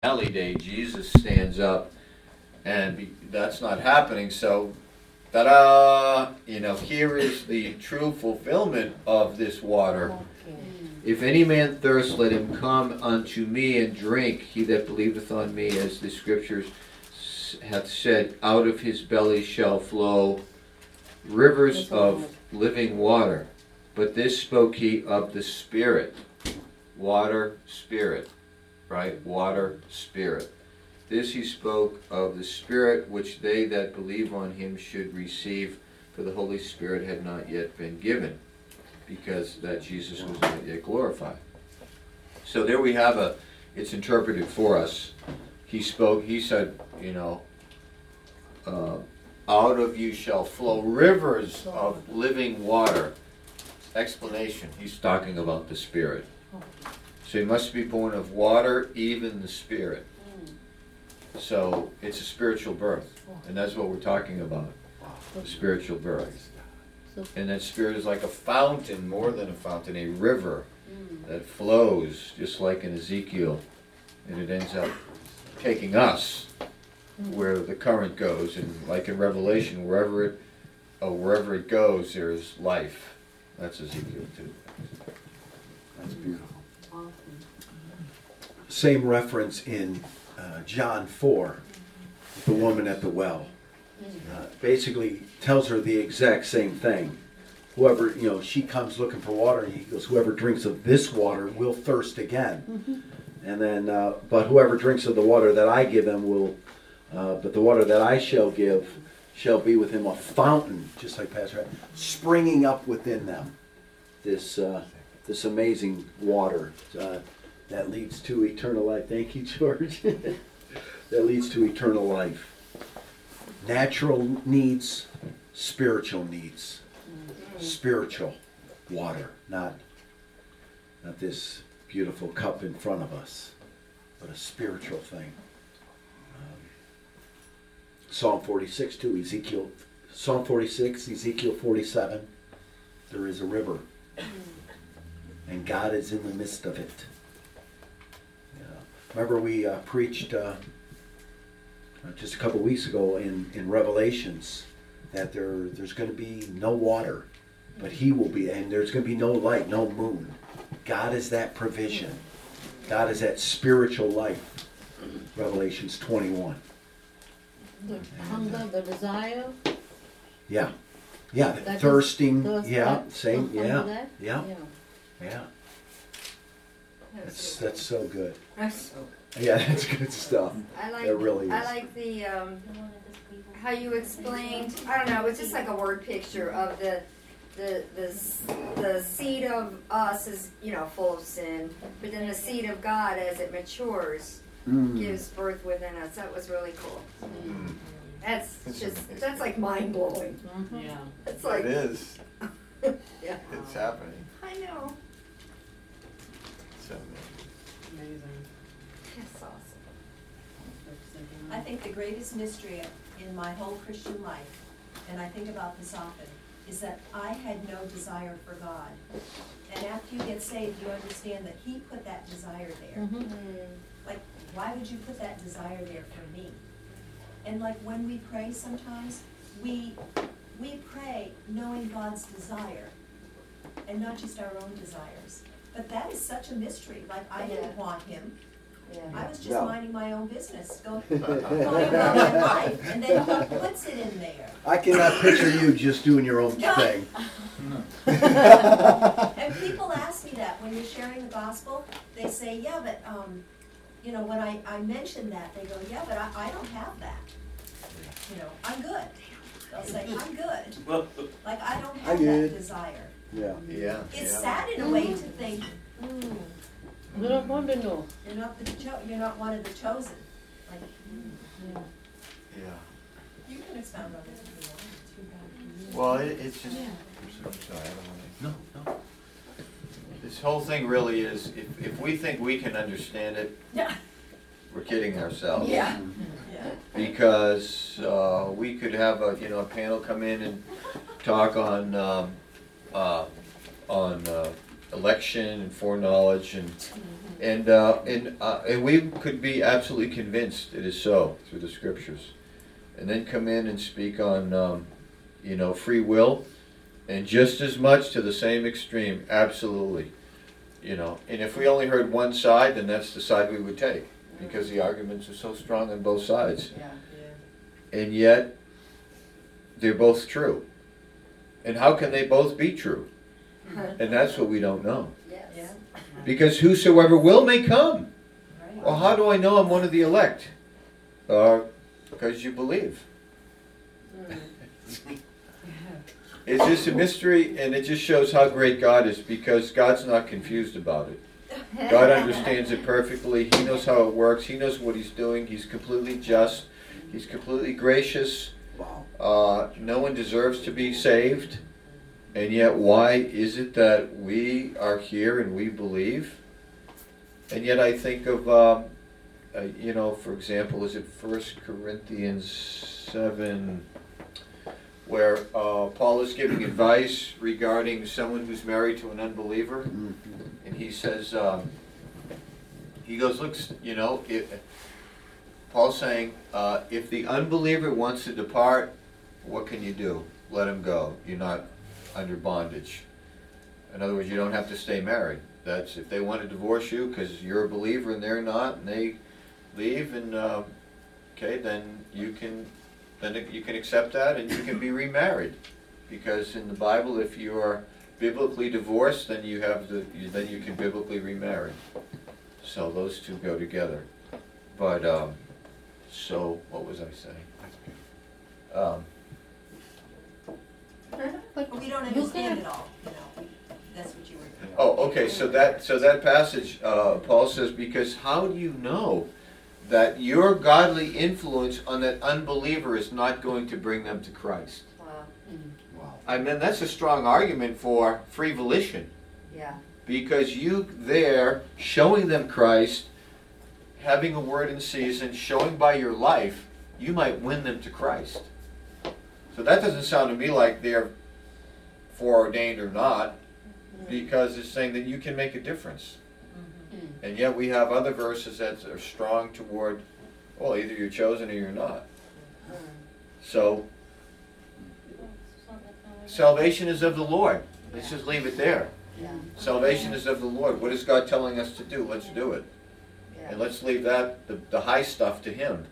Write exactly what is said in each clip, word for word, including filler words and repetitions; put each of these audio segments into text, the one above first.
Alley Day, Jesus stands up, and be, that's not happening. So, ta-da! You know, here is the true fulfillment of this water. Okay. If any man thirst, let him come unto me and drink. He that believeth on me, as the Scriptures hath said, out of his belly shall flow rivers of living water. But this spoke he of the Spirit. Water, Spirit. Right? Water, Spirit. This he spoke of the Spirit which they that believe on him should receive, for the Holy Spirit had not yet been given, because that Jesus was not yet glorified. So there we have a, it's interpreted for us. He spoke, he said, you know, uh, out of you shall flow rivers of living water. Explanation, he's talking about the Spirit. So he must be born of water, even the Spirit. So it's a spiritual birth. And that's what we're talking about. A spiritual birth. And that Spirit is like a fountain, more than a fountain, a river that flows, just like in Ezekiel. And it ends up taking us where the current goes. And like in Revelation, wherever it, oh, wherever it goes, there is life. That's Ezekiel too. That's beautiful. Same reference in uh, John four, the woman at the well. Uh, basically tells her the exact same thing. Whoever, you know, she comes looking for water, and he goes, whoever drinks of this water will thirst again. Mm-hmm. And then, uh, but whoever drinks of the water that I give them will, uh, but the water that I shall give shall be with him a fountain, just like Pastor had, springing up within them. This, uh, this amazing water. Uh, That leads to eternal life. Thank you, George. That leads to eternal life. Natural needs, spiritual needs. Mm-hmm. Spiritual water, not, not this beautiful cup in front of us, but a spiritual thing. Um, Psalm forty-six too, Ezekiel, Psalm forty-six, Ezekiel forty-seven. There is a river, and God is in the midst of it. Remember we uh, preached uh, just a couple weeks ago in, in Revelations that there there's going to be no water, but he will be, and there's going to be no light, no moon. God is that provision. God is that spiritual life. Revelations twenty-one. The hunger, the desire. Yeah. Yeah, That thirsting. thirst, Yeah, that, same. hunger Yeah. that? Yeah. Yeah. Yeah. That's that's so good. That's so good. Yeah, that's good stuff. I like It really is. I like the um, how you explained. I don't know. It's just like a word picture of the the the s- the seed of us is, you know, full of sin, but then the seed of God as it matures Mm. gives birth within us. That was really cool. Mm. That's just that's like mind blowing. Mm-hmm. Yeah. It's like It is. yeah. It's happening. I know. So, Amazing. That's awesome. I think the greatest mystery in my whole Christian life, and I think about this often, is that I had no desire for God. And after you get saved, you understand that He put that desire there. Mm-hmm. Like, why would you put that desire there for me? And like when we pray sometimes, we we pray knowing God's desire, and not just our own desires. But that is such a mystery. Like, I didn't Yeah. want Him. Yeah. I was just No. minding my own business, going, going about my life, and then He puts it in there. I cannot picture you just doing your own thing. And people ask me that when you're sharing the gospel. They say, yeah, but, um, you know, when I, I mention that, they go, yeah, but I, I don't have that. You know, I'm good. They'll say, I'm good. Like, I don't have I'm that good. desire. Yeah. yeah. It's yeah. sad in a way to think, Mm. You don't want to know. you're not the cho- you're not one of the chosen. Like, Yeah. Yeah. you can expound on this if you want. Well, it, it's just. I'm sorry, I don't want No, no. to. This whole thing really is, if, if we think we can understand it, Yeah. we're kidding ourselves. Yeah. Yeah. Because uh, we could have a, you know, a panel come in and talk on um, uh, on uh, election and foreknowledge, and and uh, and uh, and we could be absolutely convinced it is so through the scriptures, and then come in and speak on um, you know free will, and just as much to the same extreme, absolutely, you know. And if we only heard one side, then that's the side we would take, because the arguments are so strong on both sides, Yeah. and yet they're both true. And how can they both be true? And that's what we don't know. Yes. Yeah. Because whosoever will may come. Right. Well, how do I know I'm one of the elect? Uh, because you believe. It's just a mystery, and it just shows how great God is, because God's not confused about it. God understands it perfectly. He knows how it works. He knows what He's doing. He's completely just. He's completely gracious. Wow. Uh, no one deserves to be saved. And yet, why is it that we are here and we believe? And yet I think of, um, uh, you know, for example, is it First Corinthians seven, where uh, Paul is giving advice regarding someone who's married to an unbeliever? Mhm. And he says, um, he goes, look, you know, it, Paul's saying, uh, if the unbeliever wants to depart, what can you do? Let him go. You're not under bondage. In other words, you don't have to stay married. That's if they want to divorce you because you're a believer and they're not, and they leave, and uh, okay, then you can then you can accept that and you can be remarried, because in the Bible, if you are biblically divorced, then you have the then you can biblically remarry. So those two go together. But um, so what was I saying? Um, But We don't you understand can, it all, you know, that's what you were. Oh, okay, so that, so that passage, uh, Paul says, because how do you know that your godly influence on that unbeliever is not going to bring them to Christ? Wow. Wow. I mean, that's a strong argument for free volition, Yeah. because you there, showing them Christ, having a word in season, showing by your life, you might win them to Christ. So that doesn't sound to me like they're foreordained or not, because it's saying that you can make a difference. Mm. And yet we have other verses that are strong toward, well, either you're chosen or you're not. So salvation is of the Lord. Let's just leave it there. Yeah. Salvation is of the Lord. What is God telling us to do? Let's do it. And Yeah. let's leave that, the, the high stuff, to Him.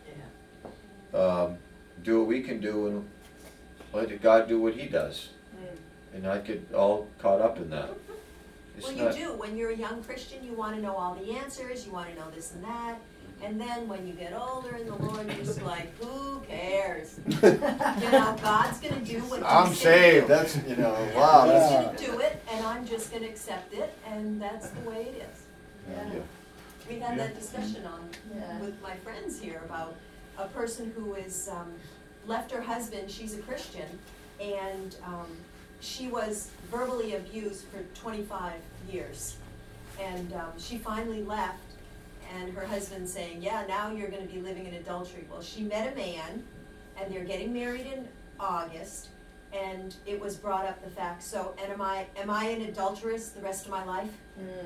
Um, do what we can do, and let God do what He does. And not get all caught up in that. It's Well, not, you do, when you're a young Christian, you wanna know all the answers, you wanna know this and that, and then when you get older in the Lord, you're just like, who cares? You know, God's gonna do what He's I'm gonna saved. do. That's, you know, wow. He's That's, gonna do it, and I'm just gonna accept it, and that's the way it is. Yeah. yeah. We had that discussion on, Yeah. with my friends here about a person who is, um, left her husband, she's a Christian, and, um, she was verbally abused for twenty-five years. And, um, she finally left, and her husband saying, yeah, now you're gonna be living in adultery. Well, she met a man, and they're getting married in August, and it was brought up the fact, so, and am I, am I an adulteress the rest of my life?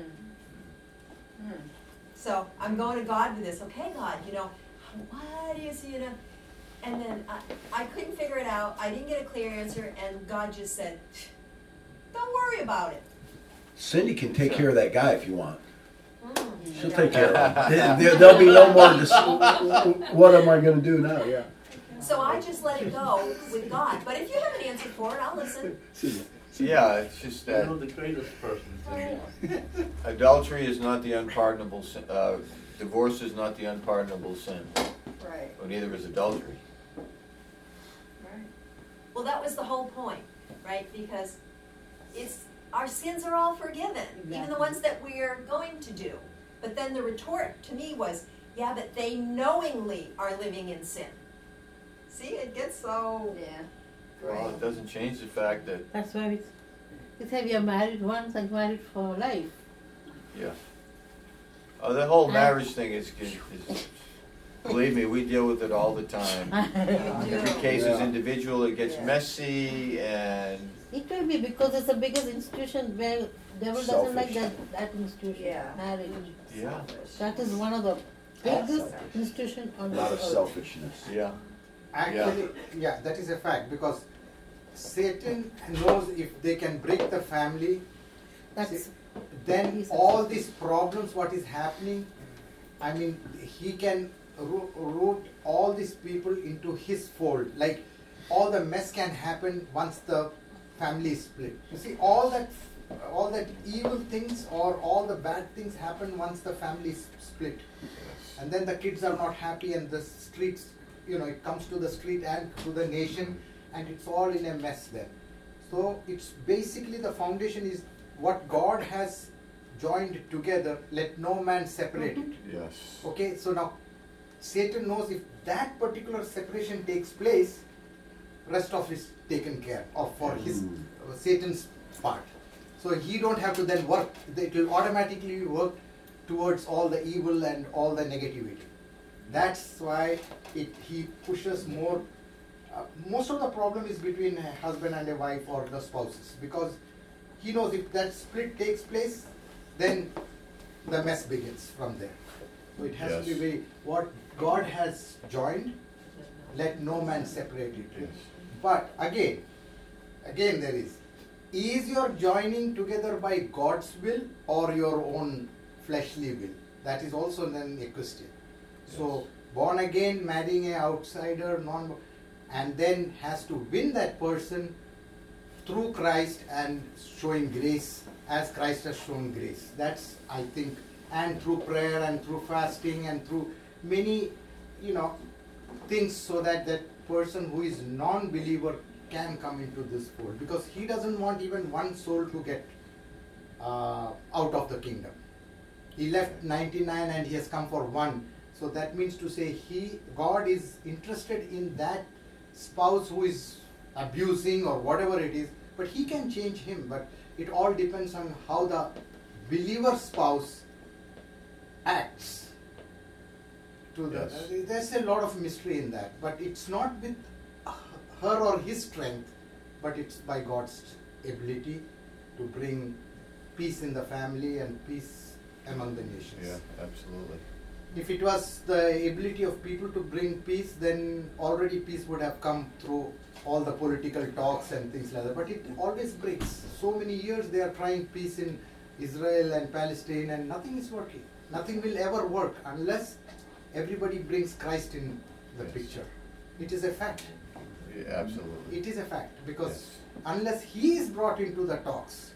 Mm. Mm. So I'm going to God with this. Okay, God, you know, what do you see? You know, and then I, I couldn't figure it out. I didn't get a clear answer, and God just said, "Don't worry about it." Cindy can take care of that guy if you want. Mm. She'll take care of him. There, there'll be no more. Dis- what am I going to do now? Yeah. So I just let it go with God. But if you have an answer for it, I'll listen. Yeah, it's just You that know the greatest person. adultery is not the unpardonable sin. Uh, divorce is not the unpardonable sin. Right. But neither is adultery. Right. Well, that was the whole point, right? Because it's our sins are all forgiven, even the Exactly. ones that we're going to do. But then the retort to me was, yeah, but they knowingly are living in sin. See, it gets so. Yeah. Well, Great. it doesn't change the fact that, That's why we, we say we are married once and married for life. yeah. Oh, the whole Uh, marriage thing is, is, believe me, we deal with it all the time. Uh, You do. Every case is Yeah. individual, it gets Yeah. messy, and It may be because it's the biggest institution where devil doesn't like Selfish. that, that institution, Yeah. marriage. Yeah, That is one of the biggest Selfish. institution on A this lot of earth. selfishness. yeah, Actually, yeah, that is a fact because Satan knows if they can break the family, That's, then He's all a- these problems, what is happening, I mean, he can root, root all these people into his fold. Like all the mess can happen once the family is split. You see, all that, all that evil things or all the bad things happen once the family is split, and then the kids are not happy, and the streets, you know, it comes to the street and to the nation, and it's all in a mess then. So it's basically the foundation is what God has joined together, let no man separate it. yes. Okay, so now Satan knows if that particular separation takes place, rest of is taken care of for his Mm. uh, Satan's part. So he don't have to then work, it will automatically work towards all the evil and all the negativity. That's why it, he pushes more. Uh, most of the problem is between a husband and a wife or the spouses, because he knows if that split takes place, then the mess begins from there. So it has to Yes. be what God has joined, let no man separate it. Yes. But again, again there is, is your joining together by God's will or your own fleshly will? That is also then a question. So born again, marrying an outsider, non, and then has to win that person through Christ and showing grace as Christ has shown grace. That's, I think, and through prayer and through fasting and through many, you know, things, so that that person who is non-believer can come into this fold, because he doesn't want even one soul to get uh, out of the kingdom. He left ninety-nine and he has come for one. So that means to say he, God is interested in that spouse who is abusing or whatever it is, but he can change him. But it all depends on how the believer spouse acts. To the, Yes. uh, there's a lot of mystery in that, but it's not with her or his strength, but it's by God's ability to bring peace in the family and peace among the nations. Yeah, absolutely. If it was the ability of people to bring peace, then already peace would have come through all the political talks and things like that. But it always breaks. So many years they are trying peace in Israel and Palestine, and nothing is working. Nothing will ever work unless everybody brings Christ in the Yes. picture. It is a fact. Yeah, absolutely. It is a fact, because Yes. unless he is brought into the talks,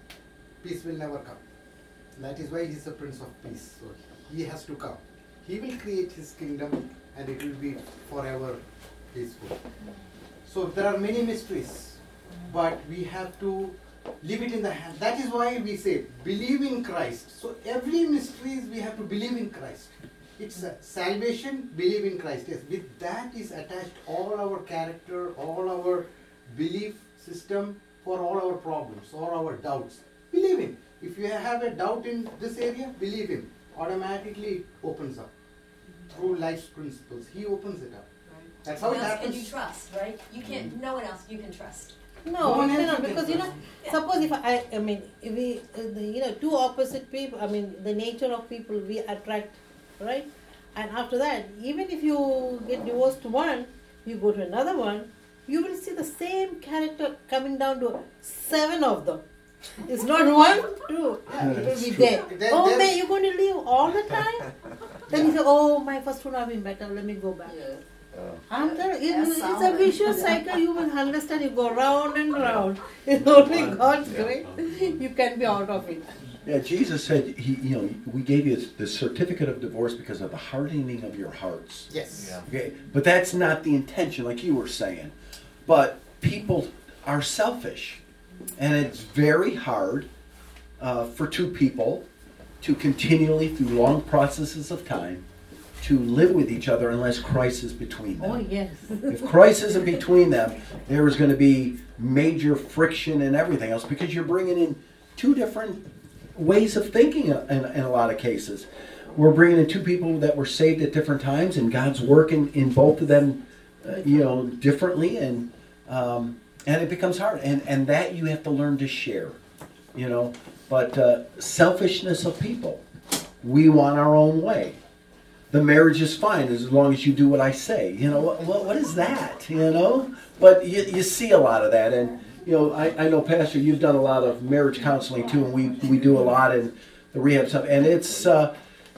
peace will never come. That is why he is the Prince of Peace. So he has to come. He will create his kingdom and it will be forever peaceful. So there are many mysteries, but we have to leave it in the hand. That is why we say believe in Christ. So every mystery is we have to believe in Christ. It's a salvation, believe in Christ. Yes, with that is attached all our character, all our belief system for all our problems, all our doubts. Believe him. If you have a doubt in this area, believe him. Automatically it opens up. Through life's principles, he opens it up. That's how Who it else can you happens. trust, right? You can't, no one else you can trust. no, No you one else cannot, you can because you know, trust. suppose if I, I mean, if we, uh, the, you know, two opposite people, I mean, the nature of people we attract, right? And after that, even if you get divorced to one, you go to another one, you will see the same character coming down to seven of them. It's not one, two. Yeah, It will that's be true. there. There- Oh there- man, you're going to leave all the time? Then you say, oh, my first one have been better, let me go back. Uh, I'm telling you, That's it's a Solomon. vicious cycle. You will understand. You go round and round. It's only God's Yeah. grace. You can be out of it. Yeah, Jesus said, he, you know, we gave you the certificate of divorce because of the hardening of your hearts. Yes. Yeah. Okay, but that's not the intention, like you were saying. But people are selfish, and it's very hard uh, for two people to continually, through long processes of time, to live with each other unless Christ is between them. Oh, yes. If Christ isn't between them, there is going to be major friction and everything else, because you're bringing in two different ways of thinking in, in a lot of cases. We're bringing in two people that were saved at different times, and God's working in both of them, uh, you know, differently. And um, and it becomes hard, and and that you have to learn to share, you know. But uh, selfishness of people, we want our own way. The marriage is fine as long as you do what I say. You know, what what, what is that? You know, but you, you see a lot of that, and you know, I, I know, Pastor, you've done a lot of marriage counseling too, and we we do a lot in the rehab stuff, and it's uh,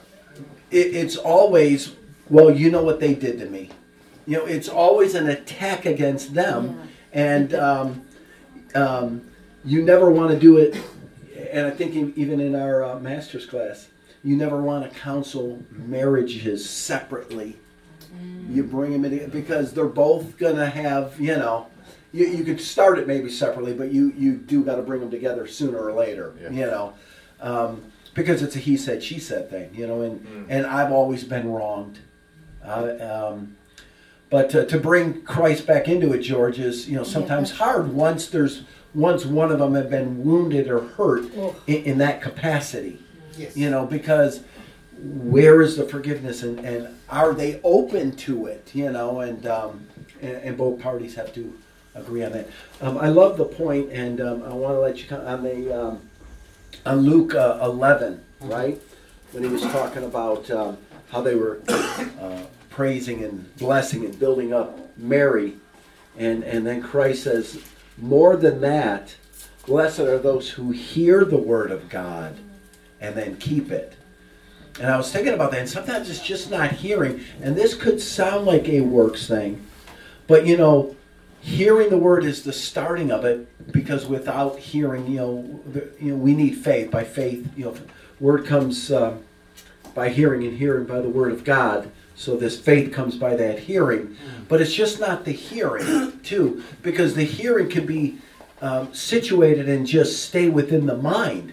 it, it's always, well, you know what they did to me. You know, it's always an attack against them, and um, um, you never want to do it. And I think even in our uh, master's class, you never want to counsel marriages separately. Mm. You bring them in because they're both going to have, you know, you, you could start it maybe separately, but you, you do got to bring them together sooner or later, yeah. you know, um, because it's a he said, she said thing, you know, and, mm. and I've always been wronged. Uh, um, but to, to bring Christ back into it, George, is, you know, sometimes yeah. hard once there's, once one of them had been wounded or hurt oh. in, in that capacity. Yes. You know, because where is the forgiveness, and, and are they open to it? You know, and um, and, and both parties have to agree on that. Um, I love the point, and um, I want to let you come on the um, on Luke uh, eleven, right, when he was talking about um, how they were uh, praising and blessing and building up Mary, and and then Christ says, more than that, blessed are those who hear the word of God and then keep it. And I was thinking about that, and sometimes it's just not hearing, and this could sound like a works thing, but you know, hearing the word is the starting of it, because without hearing, you know, the, you know, we need faith. By faith, you know, word comes uh, by hearing, and hearing by the word of God. So this faith comes by that hearing, but it's just not the hearing too, because the hearing can be um, situated and just stay within the mind.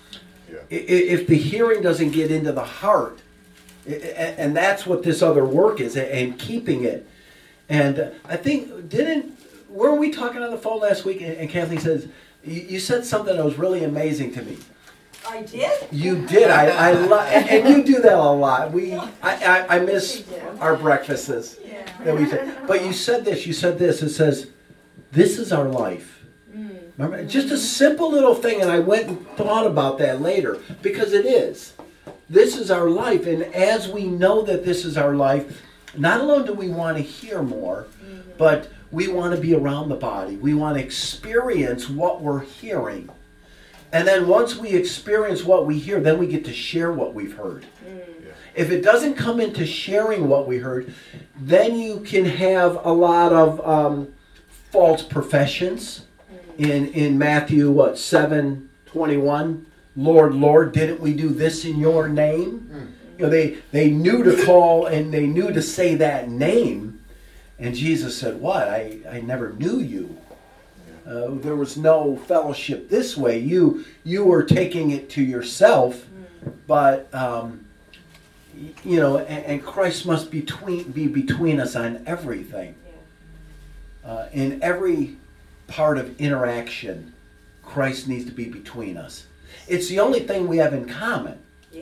If the hearing doesn't get into the heart, and that's what this other work is, and keeping it. And I think, didn't, were we talking on the phone last week, and Kathleen says, you said something that was really amazing to me. I did? You did. I, I lo- and you do that a lot. We, I, I, I miss our breakfasts yeah. that we did. But you said this, you said this, it says, this is our life. Remember, just a simple little thing, and I went and thought about that later, because it is. This is our life, and as we know that this is our life, not alone do we want to hear more, mm-hmm. but we want to be around the body. We want to experience what we're hearing. And then once we experience what we hear, then we get to share what we've heard. Mm. Yeah. If it doesn't come into sharing what we heard, then you can have a lot of um, false professions. In in Matthew, what, seven twenty-one, Lord, Lord, didn't we do this in your name? Mm. You know, they, they knew to call and they knew to say that name. And Jesus said, what? I, I never knew you. Uh, there was no fellowship this way. You you were taking it to yourself, but, um, you know, and, and Christ must between, be between us on everything. Uh, in every part of interaction, Christ needs to be between us. It's the only thing we have in common. Yeah.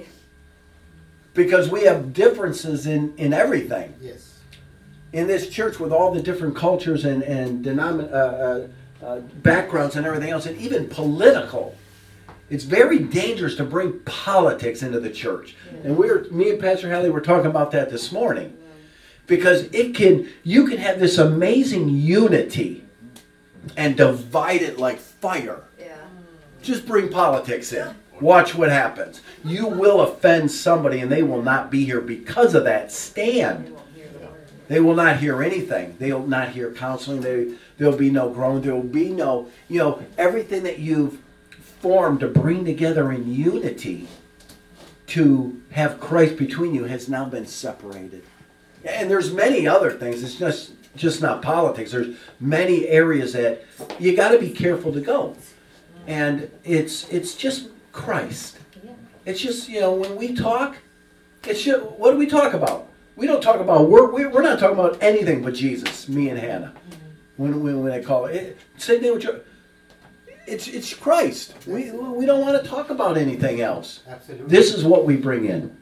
Because we have differences in, in everything. Yes. In this church, with all the different cultures and, and denomin- uh, uh, uh, backgrounds and everything else, and even political, it's very dangerous to bring politics into the church. Yeah. And we were, me and Pastor Hallie were talking about that this morning. Yeah. Because it can, you can have this amazing unity and divide it like fire. Yeah. Just bring politics in. Watch what happens. You will offend somebody, and they will not be here because of that stand. They will not hear anything. They will not hear counseling. They, there'll be no growing. There will be no, you know, everything that you've formed to bring together in unity to have Christ between you has now been separated. And there's many other things. It's just just not politics. There's many areas that you got to be careful to go. And it's it's just Christ. It's just, you know, when we talk, it's just, what do we talk about? We don't talk about, we're, we're not talking about anything but Jesus, me and Hannah. When when, when I call it, it same thing with your, it's it's Christ. We we don't want to talk about anything else. Absolutely. This is what we bring in.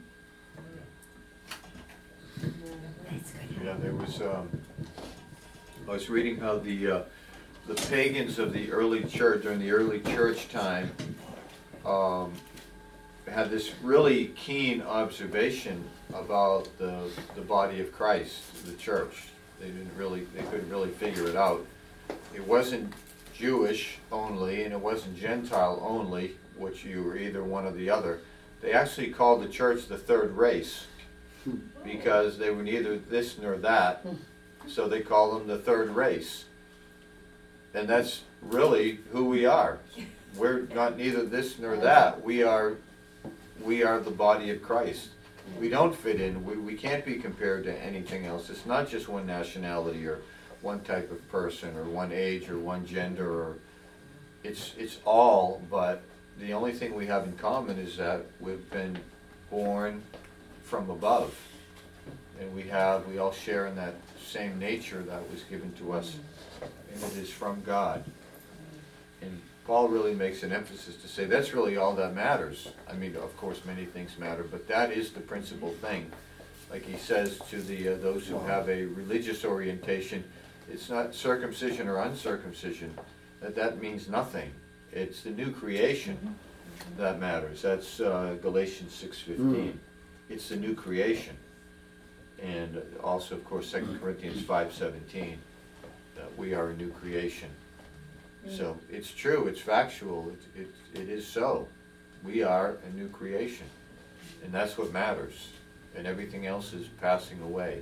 Yeah, there was. Um, I was reading how the uh, the pagans of the early church, during the early church time, um, had this really keen observation about the, the body of Christ, the church. They didn't really, they couldn't really figure it out. It wasn't Jewish only, and it wasn't Gentile only, which you were either one or the other. They actually called the church the third race, because they were neither this nor that, so they call them the third race. And that's really who we are. We're not neither this nor that. We are we are the body of Christ. We don't fit in. We, we can't be compared to anything else. It's not just one nationality or one type of person or one age or one gender. Or it's it's all, but the only thing we have in common is that we've been born from above. And we have, we all share in that same nature that was given to us. And it is from God. And Paul really makes an emphasis to say that's really all that matters. I mean, of course, many things matter, but that is the principal thing. Like he says to the uh, those who have a religious orientation, it's not circumcision or uncircumcision. That that means nothing. It's the new creation that matters. That's uh, Galatians six fifteen. Mm. It's the new creation. And also, of course, Second Corinthians five seventeen, that we are a new creation. So it's true, it's factual, it, it, it is so. We are a new creation, and that's what matters. And everything else is passing away.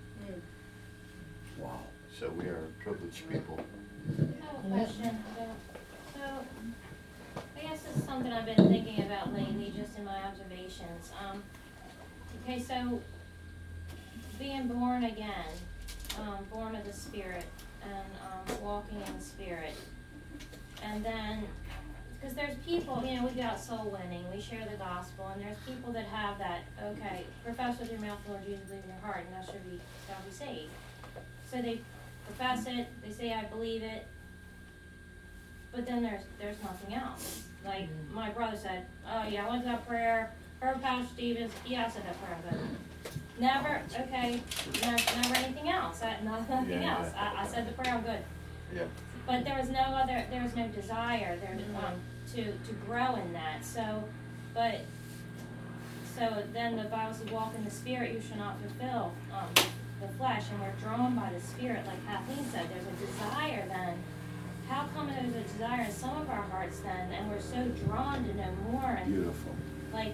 Wow. So we are privileged people. I have a question. So, I guess this is something I've been thinking about lately, just in my observations. Um, okay, so being born again, um, born of the Spirit, and um, walking in the Spirit. And then, because there's people, you know, we got soul winning, we share the gospel, and there's people that have that, okay, profess with your mouth, Lord Jesus, believe in your heart, and that should be, shall be saved. So they profess it, they say, I believe it, but then there's there's nothing else. Like my brother said, oh yeah, I went to that prayer, heard Pastor Stevens, yeah, I said that prayer, but never, okay, never, never anything else, I, no, nothing Yeah, else. yeah. I, I said the prayer, I'm good. Yeah. But there was no other, there was no desire there to, um, to, to grow in that. So, but, so then the Bible says, walk in the Spirit, you shall not fulfill um, the flesh. And we're drawn by the Spirit, like Kathleen said. There's a desire then. How come there's a desire in some of our hearts then, and we're so drawn to know more? And Beautiful. like,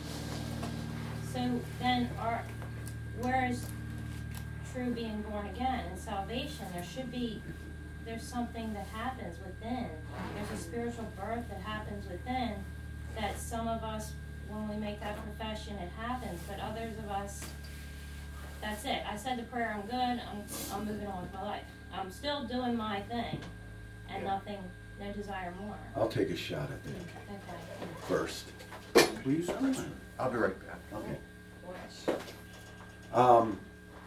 so then our, where is true being born again and salvation? There should be, there's something that happens within. There's a spiritual birth that happens within that some of us, when we make that profession, it happens, but others of us, that's it. I said the prayer, I'm good, I'm, I'm moving on with my life. I'm still doing my thing, and Yeah. nothing, no desire more. I'll take a shot at that Okay. first. Please. I'll be right back. Okay. Um,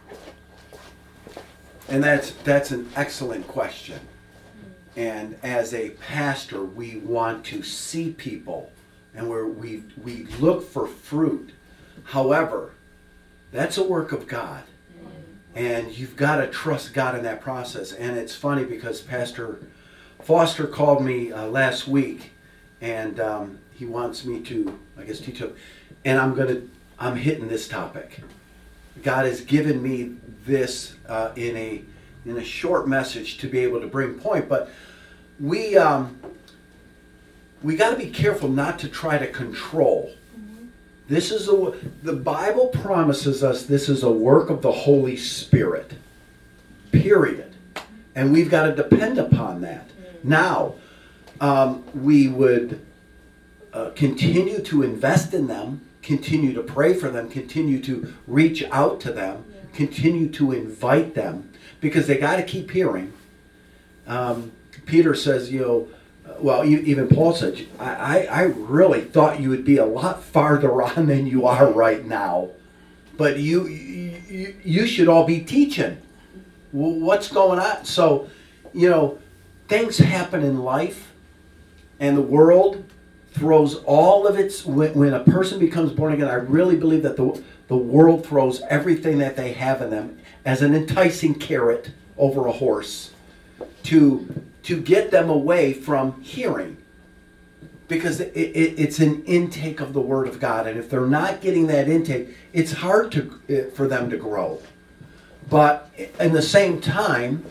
and that's that's an excellent question. And as a pastor, we want to see people, and where we we look for fruit. However, that's a work of God, and you've got to trust God in that process. And it's funny because Pastor Foster called me uh, last week, and um, he wants me to, I guess, teach him. And I'm gonna, I'm hitting this topic. God has given me this uh, in a in a short message to be able to bring point, but we um, we got to be careful not to try to control. Mm-hmm. This is a the Bible promises us this is a work of the Holy Spirit. Period, and we've got to depend upon that. Mm-hmm. Now, um, we would uh, continue to invest in them. Continue to pray for them, continue to reach out to them, yeah. Continue to invite them, because they got to keep hearing. Um, Peter says, you know, uh, well, even Paul said, I, I really thought you would be a lot farther on than you are right now, but you you, you should all be teaching. Well, what's going on? So, you know, things happen in life and the world throws all of its, when, when a person becomes born again, I really believe that the, the world throws everything that they have in them as an enticing carrot over a horse to to get them away from hearing. Because it, it, it's an intake of the Word of God. And if they're not getting that intake, it's hard to for them to grow. But in the same time,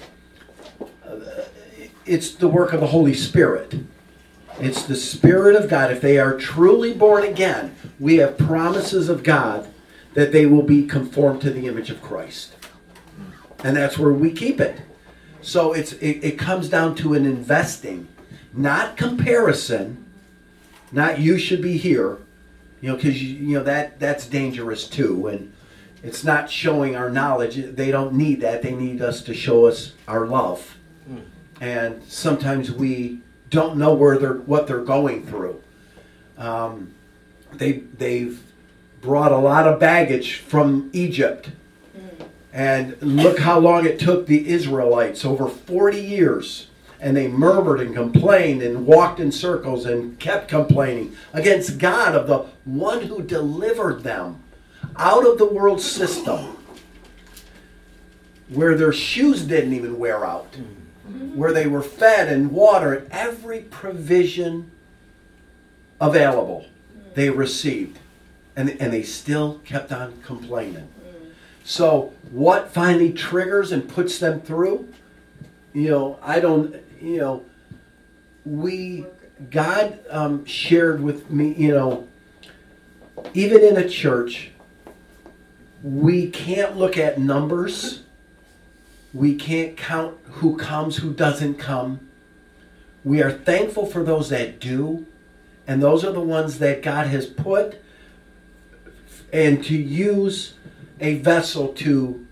it's the work of the Holy Spirit. It's the Spirit of God. If they are truly born again, we have promises of God that they will be conformed to the image of Christ. And that's where we keep it. So it's it, it comes down to an investing, not comparison, not you should be here, you know, because you, you know that that's dangerous too. And it's not showing our knowledge. They don't need that. They need us to show us our love. Mm. And sometimes we don't know where they're what they're going through. Um, they they've brought a lot of baggage from Egypt. Mm. And look how long it took the Israelites, over forty years. And they murmured and complained and walked in circles and kept complaining against God, of the one who delivered them out of the world system, where their shoes didn't even wear out, mm-hmm. where they were fed and water, every provision available they received. And, and they still kept on complaining. Mm. So what finally triggers and puts them through? You know, I don't, you know, we, God um, shared with me, you know, even in a church, we can't look at numbers. We can't count who comes, who doesn't come. We are thankful for those that do. And those are the ones that God has put and to use a vessel to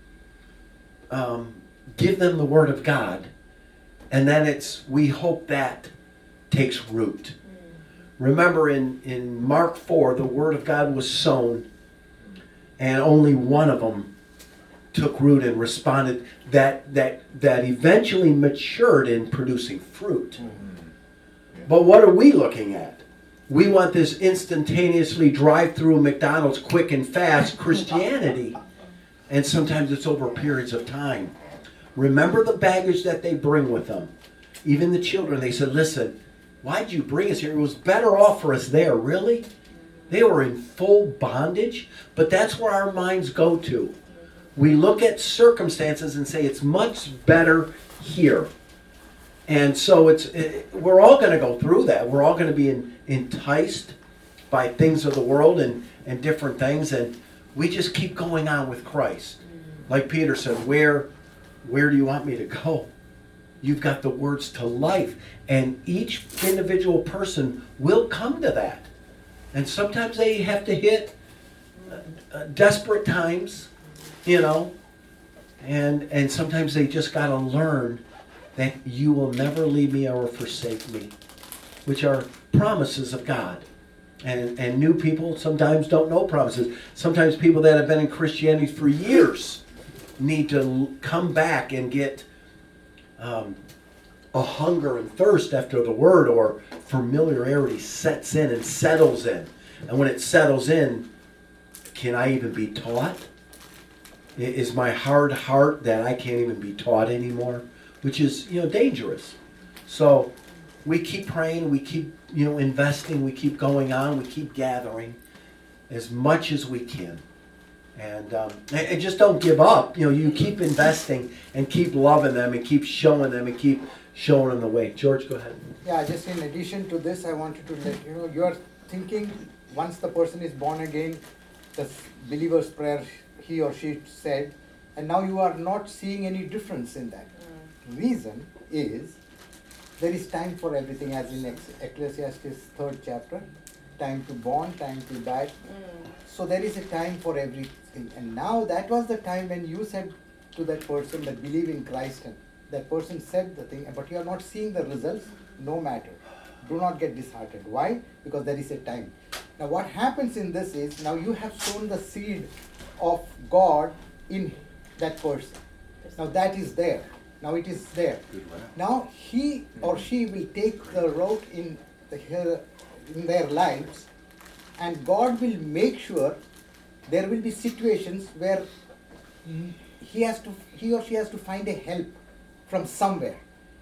um, give them the Word of God. And then it's, we hope that takes root. Mm. Remember in, in Mark four, the Word of God was sown, and only one of them took root and responded, that that that eventually matured in producing fruit. Mm-hmm. Yeah. But what are we looking at? We want this instantaneously drive-through McDonald's quick and fast Christianity. And sometimes it's over periods of time. Remember the baggage that they bring with them. Even the children, they said, listen, why'd you bring us here? It was better off for us there. Really? They were in full bondage. But that's where our minds go to. We look at circumstances and say it's much better here. And so it's it, we're all going to go through that. We're all going to be in, enticed by things of the world and, and different things. And we just keep going on with Christ. Like Peter said, where, where do you want me to go? You've got the words to life. And each individual person will come to that. And sometimes they have to hit uh, uh, desperate times, you know. And, and sometimes they just got to learn that you will never leave me or forsake me, which are promises of God. And and new people sometimes don't know promises. Sometimes people that have been in Christianity for years need to come back and get um, a hunger and thirst after the Word, or familiarity sets in and settles in. And when it settles in, can I even be taught? Is my hard heart that I can't even be taught anymore? Which is, you know, dangerous. So we keep praying, we keep, you know, investing, we keep going on, we keep gathering as much as we can. And, um, and, and just don't give up. You know, you keep investing and keep loving them and keep showing them and keep showing them the way. George, go ahead. Yeah, just in addition to this, I wanted to let you know, you're thinking once the person is born again, the believer's prayer he or she said, and now you are not seeing any difference in that. Reason is there is time for everything, as in Ecclesiastes third chapter, time to born, time to die. Mm. So there is a time for everything. And now that was the time when you said to that person that believe in Christ, and that person said the thing, but you are not seeing the results, no matter. Do not get disheartened. Why? Because there is a time. Now what happens in this is, now you have sown the seed of God in that person. Now that is there. Now it is there. Now he or she will take the road in the, in their lives, and God will make sure there will be situations where he has to, he or she has to find a help from somewhere.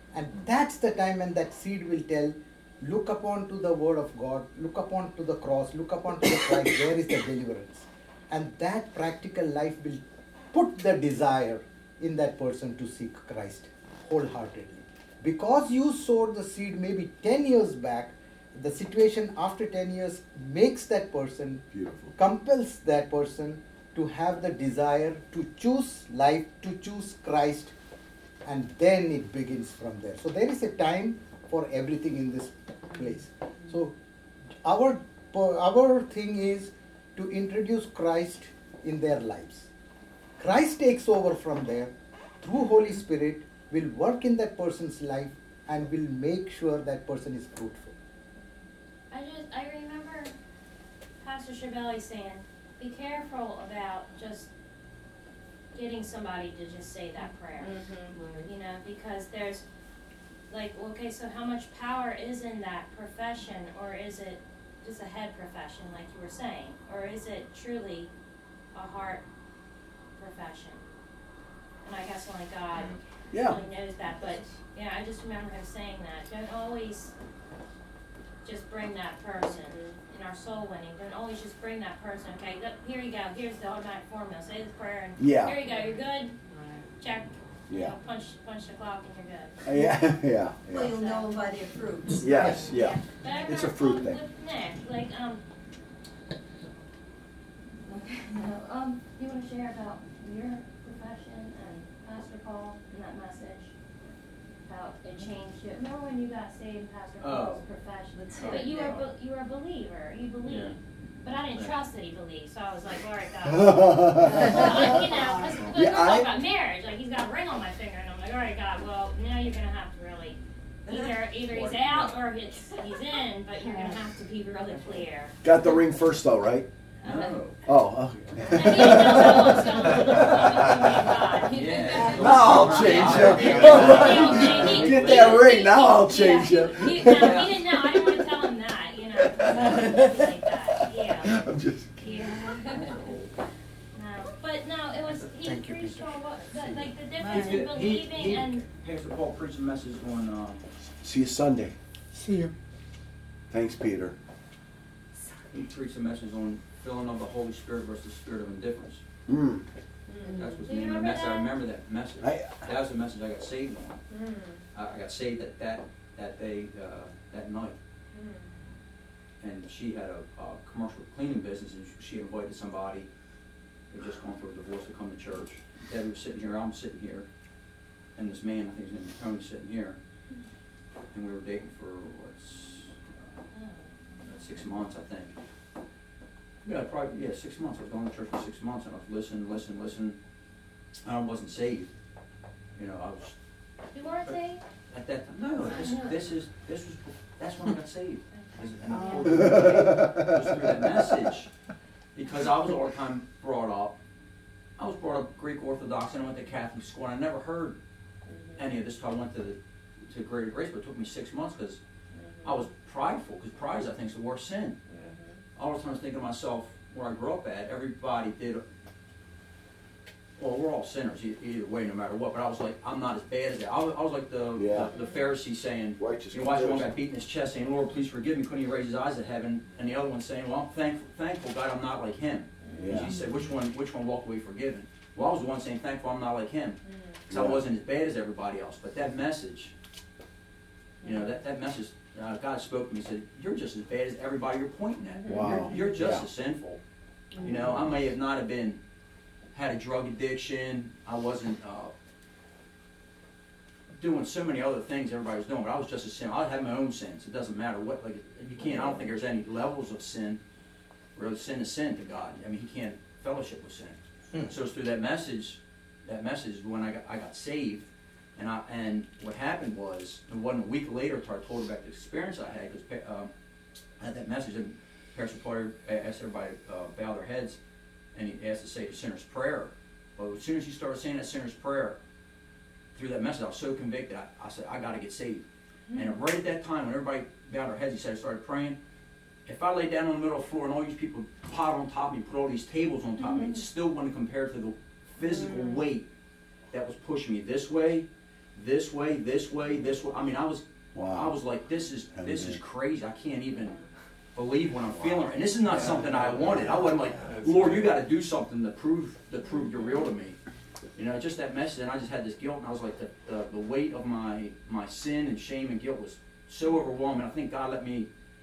And that's the time when that seed will tell, look upon to the word of God, look upon to the cross, look upon to the Christ, where is the deliverance? And that practical life will put the desire in that person to seek Christ wholeheartedly. Because you sowed the seed maybe ten years back, the situation after ten years makes that person, Beautiful. compels that person to have the desire to choose life, to choose Christ, and then it begins from there. So there is a time for everything in this place. So our our thing is to introduce Christ in their lives. Christ takes over from there through Holy Spirit, will work in that person's life and will make sure that person is fruitful. I just, I remember Pastor Schiavelli saying, be careful about just getting somebody to just say that prayer. Mm-hmm. You know, because there's, like, okay, so how much power is in that profession, or is it just a head profession, like you were saying? Or is it truly a heart profession? And I guess only God Yeah. really knows that, but, yeah, I just remember him saying that. Don't always just bring that person in our soul winning. Don't always just bring that person, okay, look, here you go, here's the automatic formula, say this prayer, and Yeah. here you go, you're good, check, you Yeah. know, punch, punch the clock and you're good. Uh, yeah, yeah, Well, yeah. you'll know them by their fruits. Yes, yeah. But I It's a heard, fruit um, thing. with Nick, like, um, you know, um, you wanna share about your profession and Pastor Paul and that message? How it changed you, remember when you got saved, Pastor Paul's Oh. profession? But you were, be- you were a believer, you believed. Yeah. But I didn't Yeah. trust that he believed, so I was like, all right, God. Well, you know, because Yeah, we're talking I- about marriage, like he's got a ring on my finger, and I'm like, all right, God, well, now you're gonna have to really, either either he's out or it's, he's in, but you're gonna have to be really clear. Got the ring first though, right? No. Oh, And okay. he didn't know what I was going to God. He- Yeah. Now I'll change He- you. he- Get he- that he- ring, he- now I'll yeah, change you. He, no, he didn't know. I didn't want to tell him that, you know, 'cause he was like that. Yeah. I'm just, Yeah. No, but no, it was, he Thank you, preached Peter. on what, the, like the difference He- in believing he- and, Pastor Paul preached a message on, uh, see you Sunday. See you. Thanks, Peter. he preached a message on filling of the Holy Spirit versus the spirit of indifference. Mm. That's what's Do you the name of the remember message. I that? remember that message. I- That was the message I got saved on. mm, I, I got saved that, that, that day, uh, that night. mm, And she had a, a commercial cleaning business, and she invited somebody who had just gone through a divorce to come to church. Debbie was sitting here, I'm sitting here, and this man, I think his name was Tony, sitting here. And we were dating for, what's, uh, about six months, I think. Yeah, probably, yeah, six months. I was going to church for six months, and I was listening, listening, listening. I wasn't saved. You know, I was, you weren't saved? at that time, no, this, this is, this was, that's when I got saved. Is- And I Oh. told you, it was through that message, because I was all the time brought up, I was brought up Greek Orthodox, and I went to Catholic school, and I never heard any of this till I went to the, to Greater Grace, but it took me six months, because I was prideful, because pride is, I think, is the worst sin. All the time I was thinking to myself, where I grew up at, everybody did, well, we're all sinners, e- either way, no matter what, but I was like, I'm not as bad as that. I was, I was like the, Yeah. the, the Pharisee saying, Righteous you know, watch one comparison. guy beating his chest saying, Lord, please forgive me, couldn't he raise his eyes at heaven? And the other one saying, well, I'm thankful, thankful God I'm not like him. Yeah. And she said, which one, which one walked away forgiven? Well, I was the one saying, thankful I'm not like him, because Yeah. I wasn't as bad as everybody else. But that message, you know, that, that message, uh, God spoke to me and said, you're just as bad as everybody you're pointing at. Wow. You're, you're just Yeah. as sinful. You know, I may have not have been, had a drug addiction, I wasn't uh, doing so many other things everybody was doing, but I was just a sin. I had my own sins. It doesn't matter what, like, you can't, I don't think there's any levels of sin. Really, sin is sin to God. I mean, He can't fellowship with sin. Hmm. So it's through that message, that message is when I got, I got saved. And I, and what happened was, it wasn't a week later until I told her about the experience I had, because um, I had that message, and Pastor Potter asked everybody to uh, bow their heads, and he asked to say the sinner's prayer. Well, as soon as you started saying that sinner's prayer, through that message, I was so convicted, I, I said, I got to get saved. And right at that time, when everybody bowed their heads, he said, I started praying. If I lay down on the middle of the floor and all these people piled on top of me, put all these tables on top of me, it still wouldn't compare to the physical weight that was pushing me this way, this way, this way, this way. I mean, I was, Wow. I was like, this is, this is Amen. crazy. I can't even believe what I'm feeling. And this is not something I wanted. I wasn't like, Lord, you got to do something to prove, to prove you're real to me. You know, just that message, and I just had this guilt, and I was like, the, the, the weight of my, my sin and shame and guilt was so overwhelming. I think God let me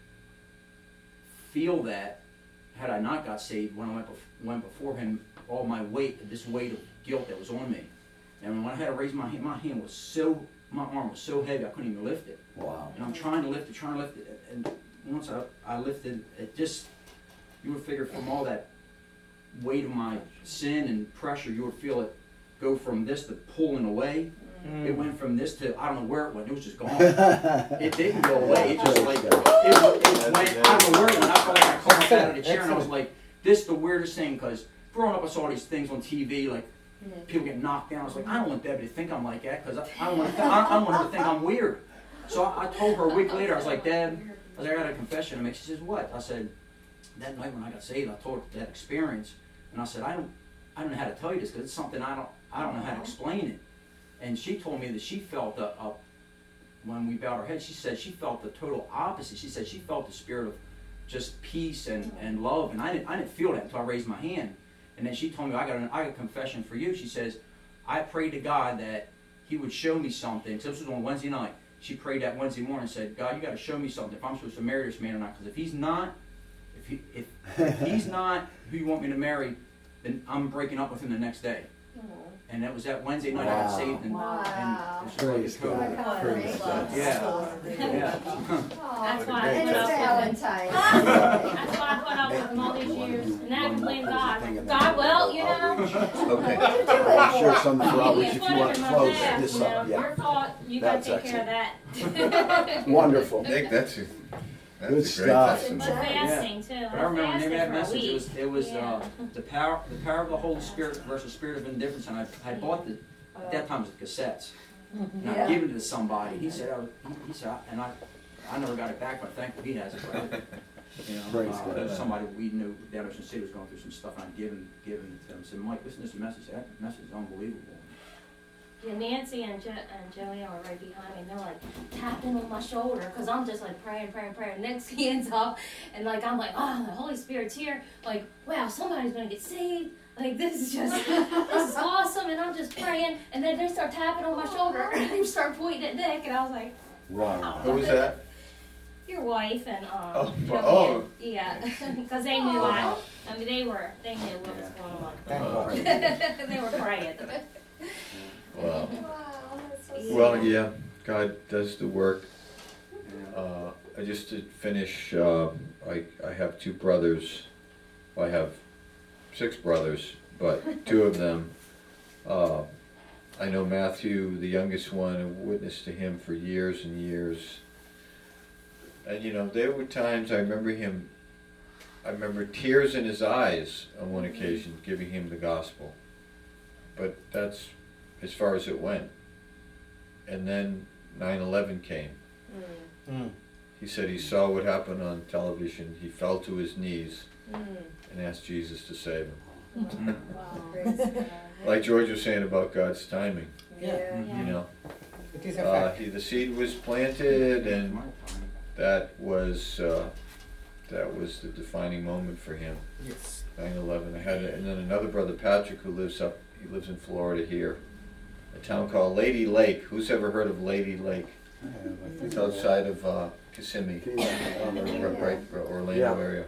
feel that, had I not got saved, when I went, bef- went before Him, all my weight, this weight of guilt that was on me. And when I had to raise my hand, my hand was so, my arm was so heavy, I couldn't even lift it. Wow. And I'm trying to lift it, trying to lift it, and once I, I lifted, it just, you would figure from all that weight of my sin and pressure, you would feel it go from this to pulling away. Mm. It went from this to, I don't know where it went, it was just gone. It didn't go away, it just like, it, it went, I don't know where it went. I felt like I caught out of the chair, and I was like, this is the weirdest thing, because growing up I saw these things on T V, like, people get knocked down. I was like, I don't want Debbie to think I'm like that, because I, I don't want to. I, I don't want her to think I'm weird. So I, I told her a week later. I was like, Deb, I was like, I got a confession to make. She says, what? I said, that night when I got saved, I told her that experience, and I said, I don't, I don't know how to tell you this, because it's something I don't, I don't know how to explain it. And she told me that she felt a, a when we bowed our heads, she said she felt the total opposite. She said she felt the spirit of just peace and, and love, and I didn't, I didn't feel that until I raised my hand. And then she told me, I got, an, I got a confession for you. She says, I prayed to God that He would show me something. So this was on Wednesday night. She prayed that Wednesday morning and said, God, you got to show me something, if I'm supposed to marry this man or not. Because if he's not, if, he, if, if he's not who you want me to marry, then I'm breaking up with him the next day. And that was that Wednesday night I got Wow. saved. And, Wow. and it was Praise just like a God. total- Praise God. Yeah. Yeah. That's why I And put it's up with it. Valentine's. That's why I put up with him all these years. And now I can blame God. God, well, you know. Okay. What you doing? I'm sure something for You outreach can if put you it want in to my close bag, this you know. up. Yeah. Your fault. You got to That's take care of that. Wonderful. Nick, that's a, that's Good a great stuff. But testimony. fasting too. But I remember when they fasted had for a message, it week. was, it was Yeah. uh, the power the power of the Holy Spirit versus spirit of indifference. And I, I bought the, at that time it was the cassettes. And I Yeah. gave it to somebody. He said, oh, he, he said, and I, I never got it back, but thankfully he has it. Right? You know, Praise uh, God. there was somebody we knew down in Ocean City was going through some stuff, and I'd given, given it to him. I said, Mike, listen to this message. That message is unbelievable. Yeah, Nancy and, jo- and Joanne were right behind me, and they're like tapping on my shoulder, because I'm just like praying, praying, praying. Next hands up, and like I'm like, oh, the Holy Spirit's here. Like, wow, somebody's gonna get saved. Like, this is just, this is awesome. And I'm just praying, and then they start tapping on my shoulder, and they start pointing at Nick, and I was like, Wow. Who was that? your wife and um, Oh, Joanne. oh. Yeah, because they knew I, I mean, they were, they knew what was going on. Thank God. They were praying. Wow. Wow, that's so sweet. Well, yeah, God does the work. Uh, I just to finish, uh, I, I have two brothers. Well, I have six brothers, but two of them, uh, I know Matthew, the youngest one, and witnessed to him for years and years. And you know, there were times I remember him, I remember tears in his eyes on one occasion giving him the gospel. But that's as far as it went. And then nine eleven came. Mm. He said he saw what happened on television. He fell to his knees and asked Jesus to save him. Praise God. Like George was saying about God's timing, Yeah. you know. It is a Uh, fact. he, the seed was planted, and My time. that was uh, that was the defining moment for him. Yes. nine eleven. I had, a, and then another brother, Patrick, who lives up. He lives in Florida here, a town called Lady Lake. Who's ever heard of Lady Lake? I have, I think It's outside of uh, Kissimmee, Yeah. right, right, Orlando Yeah. area.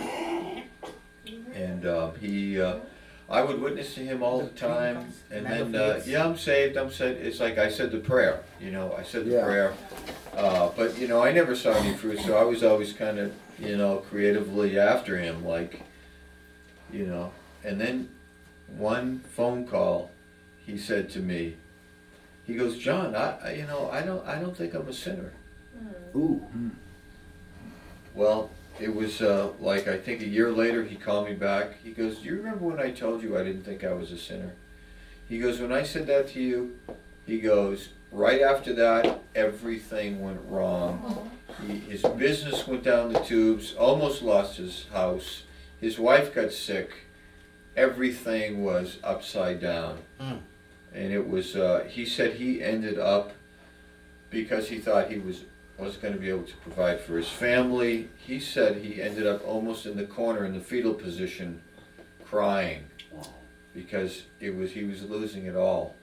And um, he, uh, I would witness to him all the time. And then, uh, yeah, I'm saved. I'm saved. It's like I said the prayer. You know, I said the Yeah. prayer. Uh, but you know, I never saw any fruit, so I was always kind of, you know, creatively after him, like, you know. And then one phone call, he said to me, he goes, John, I, I you know, I don't, I don't think I'm a sinner. Ooh. Well, it was uh, like, I think a year later, he called me back. He goes, do you remember when I told you I didn't think I was a sinner? He goes, when I said that to you, he goes, right after that, everything went wrong. He, his business went down the tubes, almost lost his house. His wife got sick. Everything was upside down. Mm. And it it was, uh, he said he ended up, because he thought he was, wasn't gonna be able to provide for his family, he said he ended up almost in the corner in the fetal position, crying, because it was, he was losing it all.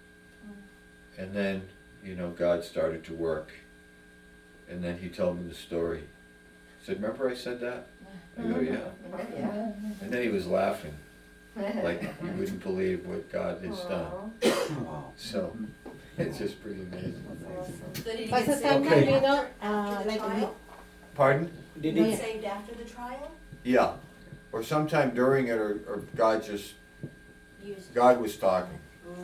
And then, you know, God started to work. And then he told me the story. He said, remember I said that? I go, yeah. Yeah. And then he was laughing, like you wouldn't believe what God has done. Wow. So, it's just pretty amazing. So did he But get saved sometimes, Okay. you know, after uh, the like, we, trial? Pardon? Did He Yeah. got saved after the trial? Yeah. Or sometime during it, or, or God just, Used- God was talking,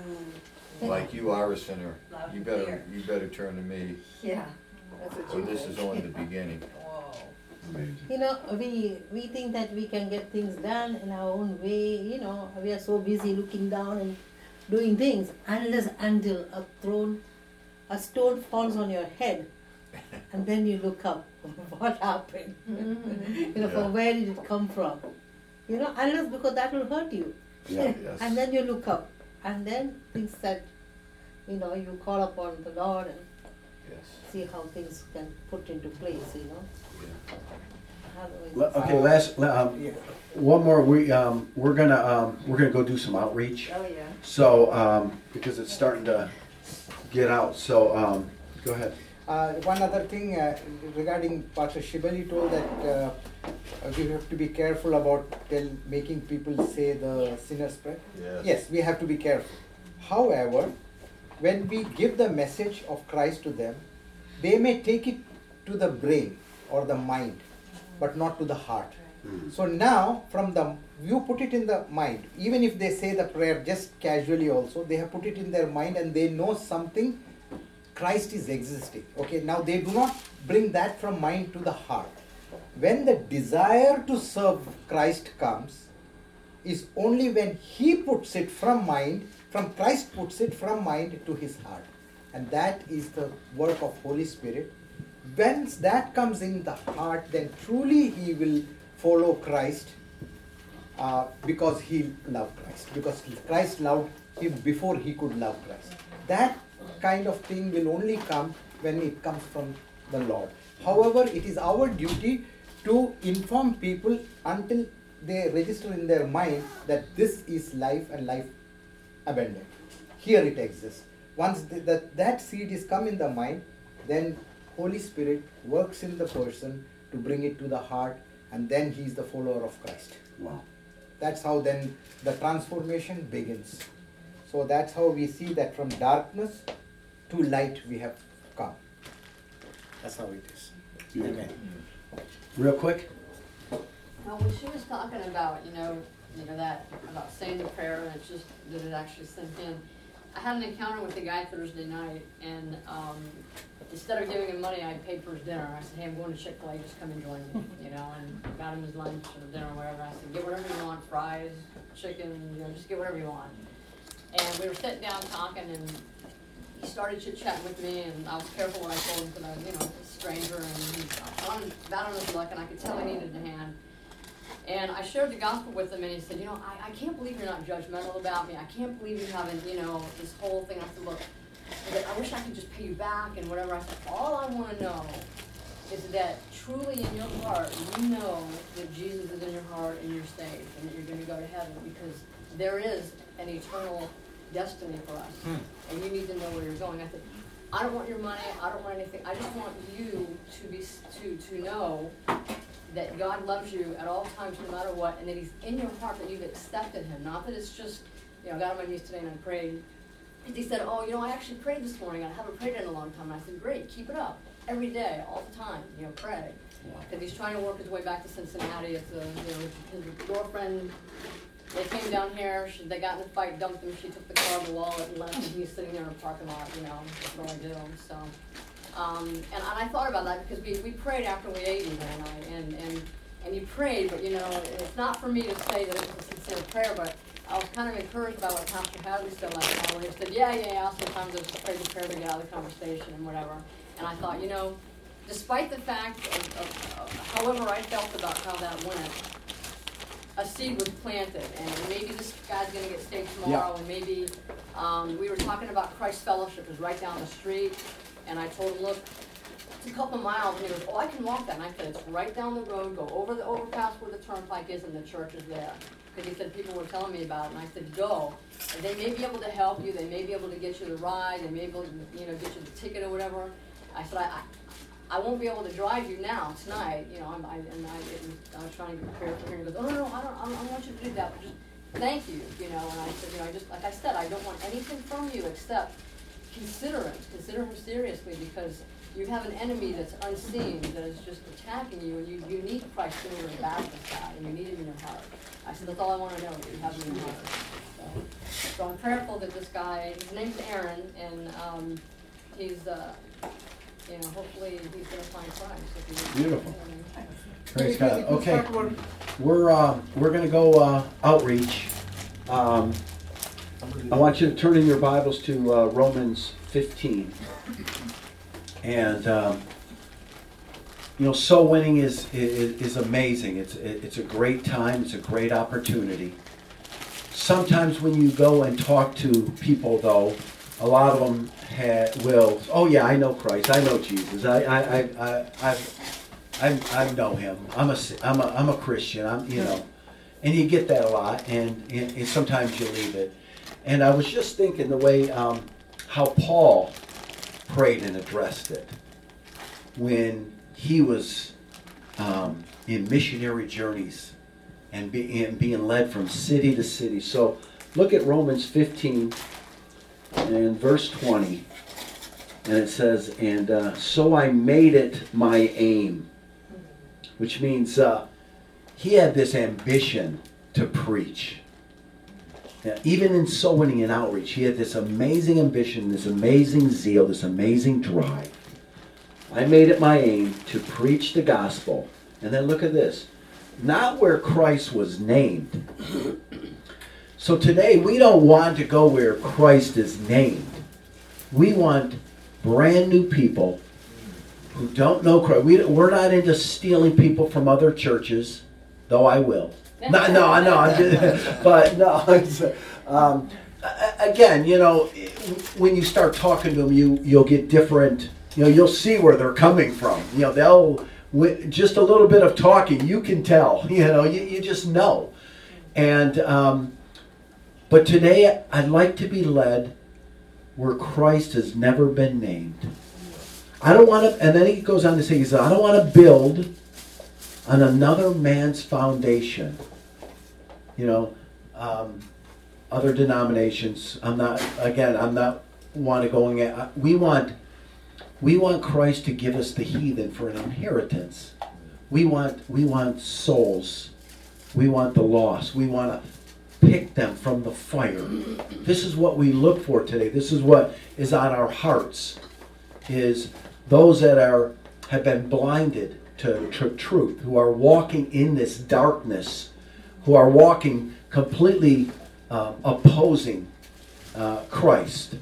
Mm, like you are a sinner. loud You and better, clear. you better turn to me. Yeah. That's what So you this did. is only the beginning. Whoa. Amazing. you know, we we think that we can get things done in our own way. You know, we are so busy looking down and doing things unless until a throne, a stone falls on your head, and then you look up. What happened? You know, Yeah. from where did it come from? You know, unless because that will hurt you. Yeah. Yes. And then you look up, and then things that, you know, you call upon the Lord and Yes. see how things can put into place. You know. Yeah. Otherwise, Le- Okay, last, um, one more, we, um, we're gonna, um, we're gonna go do some outreach. Oh, yeah. So, um, because it's starting to get out, so, um, go ahead. Uh, one other thing uh, regarding Pastor Shibali told that uh, uh, we have to be careful about tell, making people say the Yes. sinner's prayer. Yes. Yes, we have to be careful. However, when we give the message of Christ to them, they may take it to the brain or the mind, but not to the heart. So now, from the you put it in the mind, even if they say the prayer just casually also, they have put it in their mind and they know something, Christ is existing. Okay, now they do not bring that from mind to the heart. When the desire to serve Christ comes, is only when he puts it from mind, from Christ puts it from mind to his heart. And that is the work of Holy Spirit. Once that comes in the heart, then truly he will follow Christ uh, because he loved Christ. Because Christ loved him before he could love Christ. That kind of thing will only come when it comes from the Lord. However, it is our duty to inform people until they register in their mind that this is life and life abundant. Here it exists. Once the, that, that seed is come in the mind, then Holy Spirit works in the person to bring it to the heart, and then he is the follower of Christ. Wow. That's how then the transformation begins. So that's how we see that from darkness to light we have come. That's how it is. Amen. Real quick? Now, when she was talking about, you know, you know that about saying the prayer and it's just that it actually sunk in. I had an encounter with a guy Thursday night, and um, instead of giving him money, I paid for his dinner. I said, "Hey, I'm going to Chick-fil-A. Just come and join me," you know, and got him his lunch or dinner or whatever. I said, "Get whatever you want, fries, chicken, you know, just get whatever you want." And we were sitting down talking, and he started chit-chatting with me, and I was careful what I told him because I, you know, a stranger, and he was on, bad on his luck, and I could tell he needed a hand. And I shared the gospel with him, and he said, "You know, I, I can't believe you're not judgmental about me. I can't believe you haven't, you know, this whole thing." I said, "Look, I said, I wish I could just pay you back and whatever." I said, "All I want to know is that truly in your heart, you know that Jesus is in your heart and you're saved and that you're going to go to heaven, because there is an eternal destiny for us, Hmm. and you need to know where you're going." I said, "I don't want your money. I don't want anything. I just want you to be to to know that God loves you at all times, no matter what, and that He's in your heart, that you've accepted Him. Not that it's just, you know, I got on my knees today and I prayed." And he said, "Oh, you know, I actually prayed this morning. I haven't prayed in a long time." And I said, "Great, keep it up. Every day, all the time, you know, pray." Because he's trying to work his way back to Cincinnati. It's a, you know, his girlfriend, they came down here, she, they got in a fight, dumped him, she took the car, the wallet, and left, and he's sitting there in the parking lot, you know, that's what I do, so. Um, and, and I thought about that because we, we prayed after we ate the other night, and, and, and you prayed, but you know, it's not for me to say that it was a sincere prayer, but I was kind of encouraged by what Pastor Hadley said last night, where he said, yeah, yeah, yeah, sometimes I just pray the prayer to get out of the conversation and whatever. And I thought, you know, despite the fact of, of, of however I felt about how that went, a seed was planted, and maybe this guy's gonna get saved tomorrow, and maybe, um, we were talking about Christ Fellowship is right down the street, and I told him, look, it's a couple miles, and he goes, oh, I can walk that, and I said, it's right down the road, go over the overpass where the turnpike is, and the church is there. Because he said people were telling me about it, and I said, go. And they may be able to help you, they may be able to get you the ride, they may be able to, you know, get you the ticket or whatever. I said, I, I, I won't be able to drive you now, tonight, you know, I'm, I, and I, it was, I was trying to get prepared for here, and he goes, oh, no, no, I don't, I don't want you to do that, but just thank you, you know, and I said, you know, I just, like I said, I don't want anything from you except consider him, consider him seriously, because you have an enemy that's unseen, that is just attacking you, and you, you need Christ sooner than bad with that, and you need him in your heart. I said, that's all I want to know, that you have him in your heart. So, so I'm prayerful that this guy, his name's Aaron, and um, he's, uh, you know, hopefully he's going to find Christ. If he Beautiful. Praise God. Okay, we're uh, we're going to go uh, outreach. Um, I want you to turn in your Bibles to uh, Romans fifteen. And um, you know, soul winning is, is is amazing. It's it's a great time. It's a great opportunity. Sometimes when you go and talk to people, though, a lot of them ha- will. Oh yeah, I know Christ. I know Jesus. I I I I I, I, I know Him. I'm a I'm a I'm a Christian. I'm you know, and you get that a lot, and, and, and sometimes you leave it. And I was just thinking the way um, how Paul prayed and addressed it when he was um, in missionary journeys and, be, and being led from city to city. So look at Romans fifteen and verse twenty, and it says, and uh, so I made it my aim, which means uh, he had this ambition to preach. Now, even in soul winning and outreach, he had this amazing ambition, this amazing zeal, this amazing drive. I made it my aim to preach the gospel. And then look at this. Not where Christ was named. So today, we don't want to go where Christ is named. We want brand new people who don't know Christ. We, we're not into stealing people from other churches, though I will. No, no, no. I'm just, but no. It's, um, again, you know, when you start talking to them, you you'll get different. You know, you'll see where they're coming from. You know, they'll with just a little bit of talking, you can tell. You know, you, you just know. And um, but today, I'd like to be led where Christ has never been named. I don't want to. And then he goes on to say, he said, I don't want to build on another man's foundation. You know, um, other denominations. I'm not. Again, I'm not want to going at. We want. We want Christ to give us the heathen for an inheritance. We want. We want souls. We want the lost. We want to pick them from the fire. This is what we look for today. This is what is on our hearts. Is those that are have been blinded to, to truth, who are walking in this darkness, who are walking completely uh, opposing uh, Christ.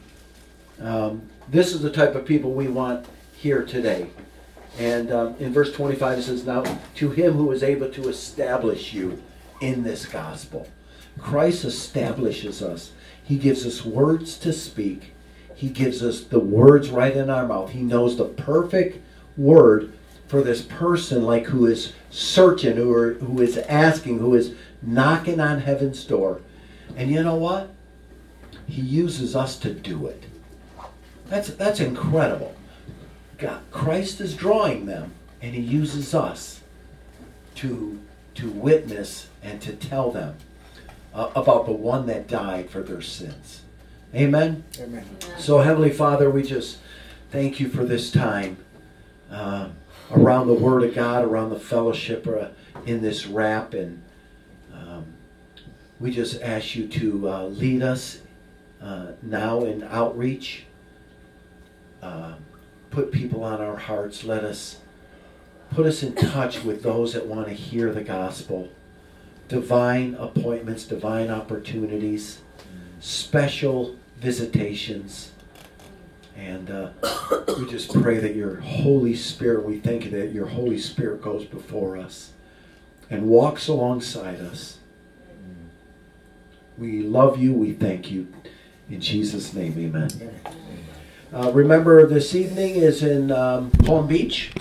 Um, this is the type of people we want here today. And um, in verse twenty-five it says, now to him who is able to establish you in this gospel. Christ establishes us. He gives us words to speak. He gives us the words right in our mouth. He knows the perfect word for this person, like who is searching, who, are, who is asking, who is knocking on heaven's door. And you know what? He uses us to do it. That's that's incredible. God, Christ is drawing them, and he uses us to to witness and to tell them uh, about the one that died for their sins. Amen? Amen. So, Heavenly Father, we just thank you for this time uh, around the Word of God, around the fellowship uh, in this wrap, and um, we just ask you to uh, lead us uh, now in outreach. Uh, put people on our hearts. Let us put us in touch with those that want to hear the gospel. Divine appointments, divine opportunities, special visitations. And uh, we just pray that your Holy Spirit, we thank you that your Holy Spirit goes before us and walks alongside us We love you. We thank you. In Jesus' name, amen. Uh, remember, this evening is in um, Palm Beach.